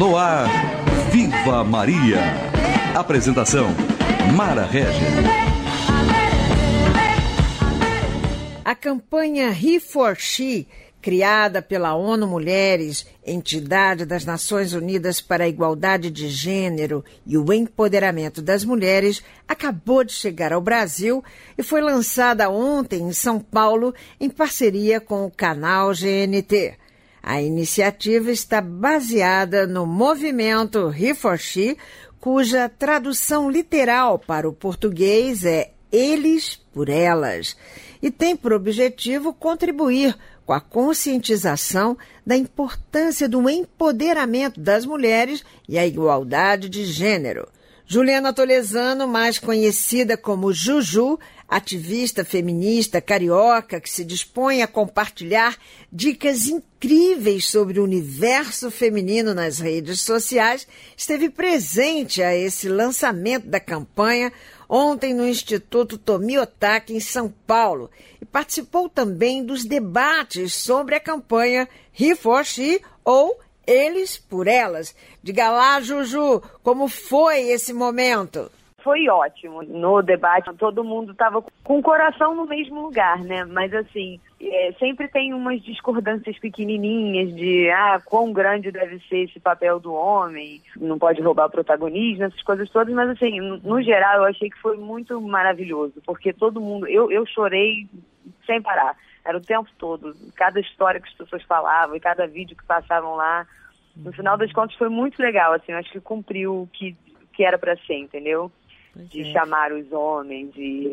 No ar, Viva Maria. Apresentação, Mara Regis. A campanha He4She, criada pela ONU Mulheres, entidade das Nações Unidas para a Igualdade de Gênero e o Empoderamento das Mulheres, acabou de chegar ao Brasil e foi lançada ontem em São Paulo em parceria com o canal GNT. A iniciativa está baseada no movimento He4She, cuja tradução literal para o português é Eles por Elas, e tem por objetivo contribuir com a conscientização da importância do empoderamento das mulheres e a igualdade de gênero. Juliana Tolesano, mais conhecida como Juju, ativista feminista carioca que se dispõe a compartilhar dicas incríveis sobre o universo feminino nas redes sociais, esteve presente a esse lançamento da campanha ontem no Instituto Tomi Otaki, em São Paulo, e participou também dos debates sobre a campanha He4She ou Eles por Elas. Diga lá, Juju, como foi esse momento? Foi ótimo. No debate, todo mundo estava com o coração no mesmo lugar, né? Mas, assim, sempre tem umas discordâncias pequenininhas de quão grande deve ser esse papel do homem, não pode roubar protagonismo, essas coisas todas. Mas, assim, no geral, eu achei que foi muito maravilhoso, porque todo mundo... Eu chorei sem parar. Era o tempo todo. Cada história que as pessoas falavam e cada vídeo que passavam lá. No final das contas, foi muito legal, assim. Eu acho que cumpriu o que era para ser, entendeu? De chamar os homens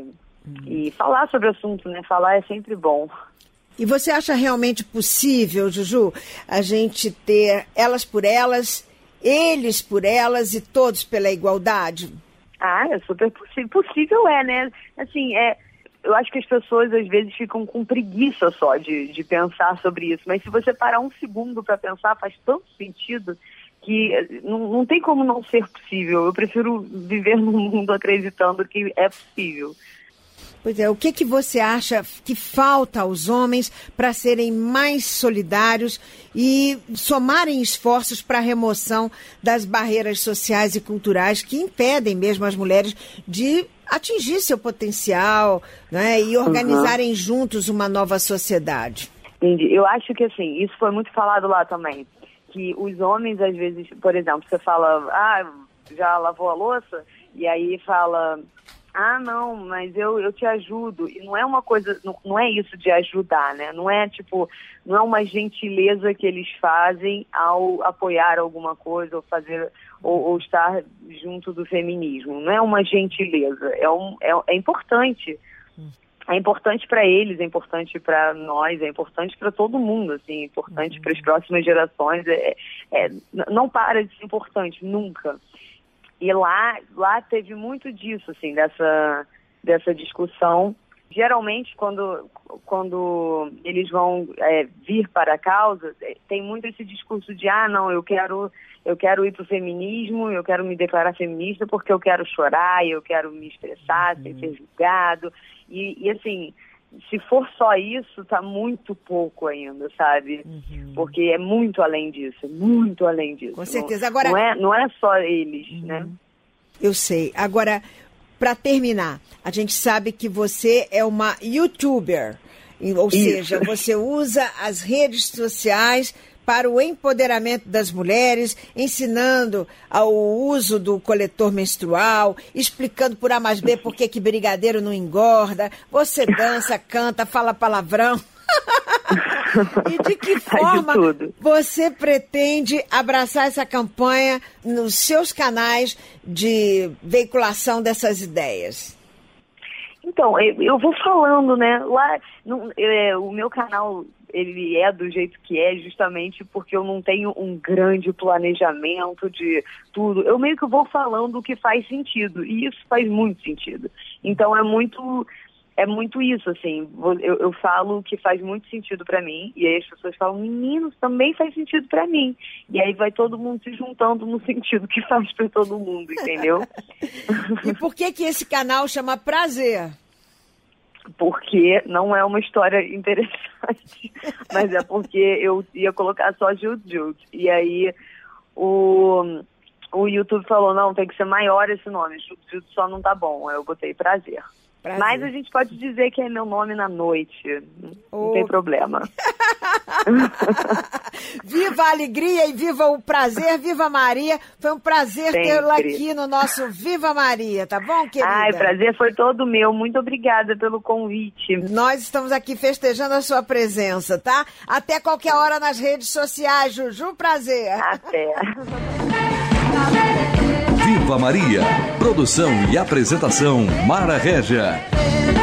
e falar sobre o assunto, né? Falar é sempre bom. E você acha realmente possível, Juju, a gente ter elas por elas, eles por elas e todos pela igualdade? É super possível. Possível né? Assim, eu acho que as pessoas às vezes ficam com preguiça só de pensar sobre isso. Mas se você parar um segundo para pensar, faz tanto sentido que não tem como não ser possível. Eu prefiro viver num mundo acreditando que é possível. Pois é, o que você acha que falta aos homens para serem mais solidários e somarem esforços para a remoção das barreiras sociais e culturais que impedem mesmo as mulheres de atingir seu potencial, né, e organizarem juntos uma nova sociedade? Entendi. Eu acho que, assim, isso foi muito falado lá também. Que os homens, às vezes, por exemplo, você fala, já lavou a louça? E aí fala, não, mas eu te ajudo. E não é uma coisa, não é isso de ajudar, né? Não é uma gentileza que eles fazem ao apoiar alguma coisa ou fazer, ou estar junto do feminismo. Não é uma gentileza, é importante. É importante para eles, é importante para nós, é importante para todo mundo, assim, é importante para as próximas gerações. Não para de ser importante, nunca. E lá teve muito disso, assim, dessa discussão. Geralmente, quando eles vão vir para a causa, tem muito esse discurso de, não, eu quero ir para o feminismo, eu quero me declarar feminista porque eu quero chorar, eu quero me expressar sem ser julgado. E assim, se for só isso, tá muito pouco ainda, sabe? Porque é muito além disso, muito além disso. Com certeza. Agora, não é só eles, né? Eu sei. Agora, para terminar, a gente sabe que você é uma YouTuber, ou seja, você usa as redes sociais para o empoderamento das mulheres, ensinando ao uso do coletor menstrual, explicando por A mais B por que brigadeiro não engorda, você dança, canta, fala palavrão. E de que forma você pretende abraçar essa campanha nos seus canais de veiculação dessas ideias? Então, eu vou falando, né? Lá, o meu canal, ele é do jeito que é justamente porque eu não tenho um grande planejamento de tudo. Eu meio que vou falando o que faz sentido, e isso faz muito sentido. Então, é muito isso, assim, eu falo o que faz muito sentido pra mim, e aí as pessoas falam, meninos, também faz sentido pra mim. E aí vai todo mundo se juntando no sentido que faz pra todo mundo, entendeu? E por que esse canal chama Prazer? Porque não é uma história interessante, mas é porque eu ia colocar só Jude. E aí o YouTube falou, não, tem que ser maior esse nome, Jujutsu só não tá bom. Aí eu botei Prazer. Mas a gente pode dizer que é meu nome na noite. Não tem problema. Viva a alegria e viva o prazer, viva Maria. Foi um prazer tê-la aqui no nosso Viva Maria, tá bom, querida? Ai, prazer foi todo meu. Muito obrigada pelo convite. Nós estamos aqui festejando a sua presença, tá? Até qualquer hora nas redes sociais, Juju, prazer. Até. Viva Maria. Produção e apresentação Mara Régia.